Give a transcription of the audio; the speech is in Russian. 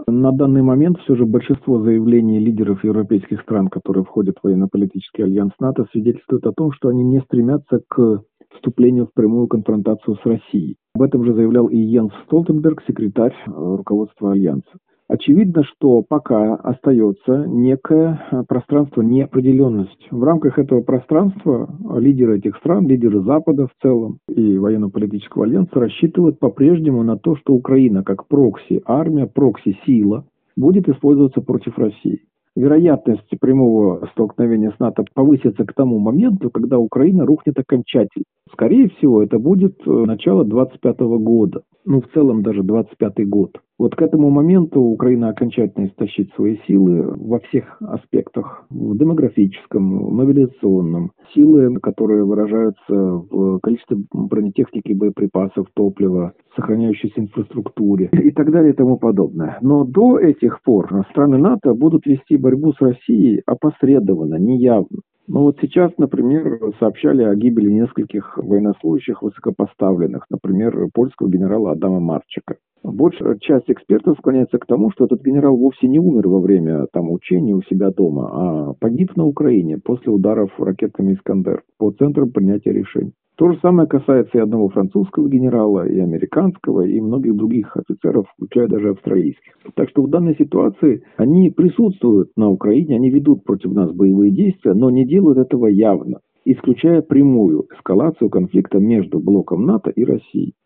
На данный момент все же большинство заявлений лидеров европейских стран, которые входят в военно-политический альянс НАТО, свидетельствует о том, что они не стремятся к вступлению в прямую конфронтацию с Россией. Об этом же заявлял и Йенс Столтенберг, секретарь руководства альянса. Очевидно, что пока остается некое пространство неопределенности. В рамках этого пространства лидеры этих стран, лидеры Запада в целом и военно-политического альянса рассчитывают по-прежнему на то, что Украина как прокси-армия, прокси-сила будет использоваться против России. Вероятность прямого столкновения с НАТО повысится к тому моменту, когда Украина рухнет окончательно. Скорее всего, это будет начало 25 года. Ну, в целом даже 25 год. Вот к этому моменту Украина окончательно истощит свои силы во всех аспектах. В демографическом, в мобилизационном. Силы, которые выражаются в количестве бронетехники, боеприпасов, топлива, сохраняющейся инфраструктуре и так далее и тому подобное. Но до этих пор страны НАТО будут вести борьбу с Россией опосредованно, неявно. Ну вот сейчас, например, сообщали о гибели нескольких военнослужащих высокопоставленных, например, польского генерала Адама Марчика. Большая часть экспертов склоняется к тому, что этот генерал вовсе не умер во время учений у себя дома, а погиб на Украине после ударов ракетами «Искандер» по центрам принятия решений. То же самое касается и одного французского генерала, и американского, и многих других офицеров, включая даже австралийских. Так что в данной ситуации они присутствуют на Украине, они ведут против нас боевые действия, но не делают этого явно, исключая прямую эскалацию конфликта между блоком НАТО и Россией.